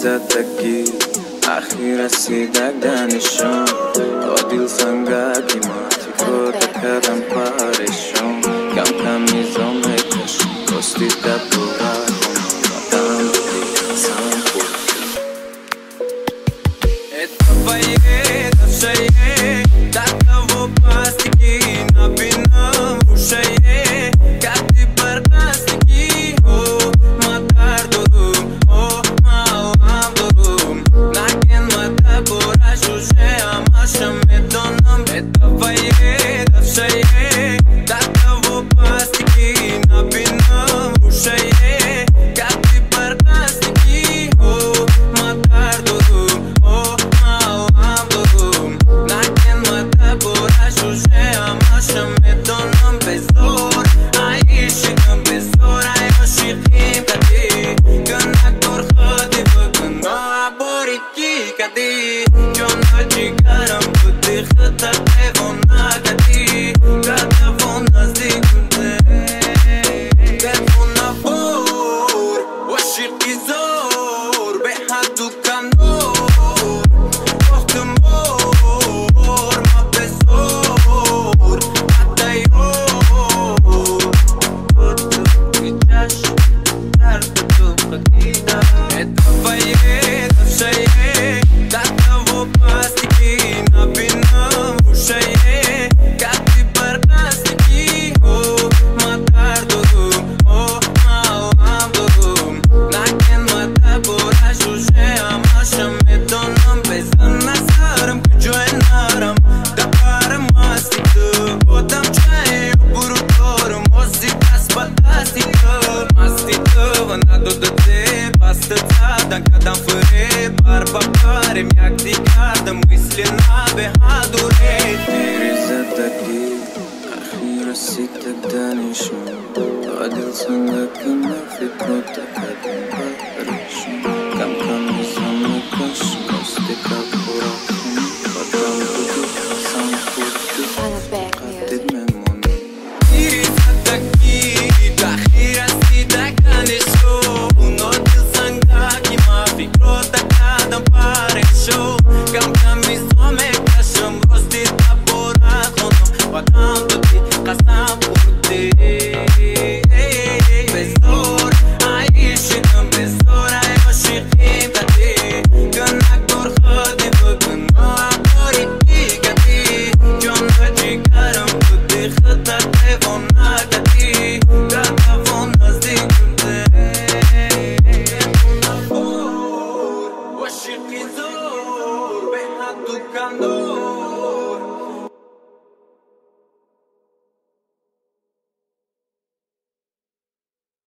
زدگی اخی رسیدگنشون عادل سنگکی ماتی فروت کردم پارشون کم کم میزم کش کستی دبورا کنم سام اتفایه دفشایه دکتا و پاستیکی نبینم روشایه کتی برقاستیکی ما دردورم ما دورم نکن ما دبورا شوشه اماشم میدونم اتفایه دفشایه دکتا و پاستیکی نبینم روشایه کتی برقاستیکی ما دردورم میدونم بزور عیشیدم بزور عیاشیقیم کدی گنگ دور خودی بگن ما بوری کی کدی جانا جیگرم بودی خطا تیونا کدی کدفون نزدیک کنده تیونا بور وشیقی زور به حدو کنور وقت مور ما بزور اتفایه دفشایه دکتا و پاستیکی نبینم روشایه کتی برقاستیکی ما دردورم ما دورم نکن ما دبورا شوشه اماشم میدونم بزن نظرم کجای نرم دبارم ماستیکو بودم چای برو دارم موزیکاس ماستیکو و ندودده Dan kadam fără barbacare Mi-ac dicardă мысли на бехадуре Перезатаки Ахира сита данишу Адил сангак на фикрота кадам паришу Кам низамы каш Кости как буракун Потом буду сам буду Катит мемону Перезатаки Ахира сита данишу Адил сангак Фикрота кадам паришу Кам низамы кашам Рости табора хонум Потом буду қасам бурди Безор айшидам безор айошиқим кади Гунак дур ходи бугун Абори ки кади Ҷона ҷигарам буди хата тевона кади Кадавон наздик кунде Ашиқи зор беҳадду кандор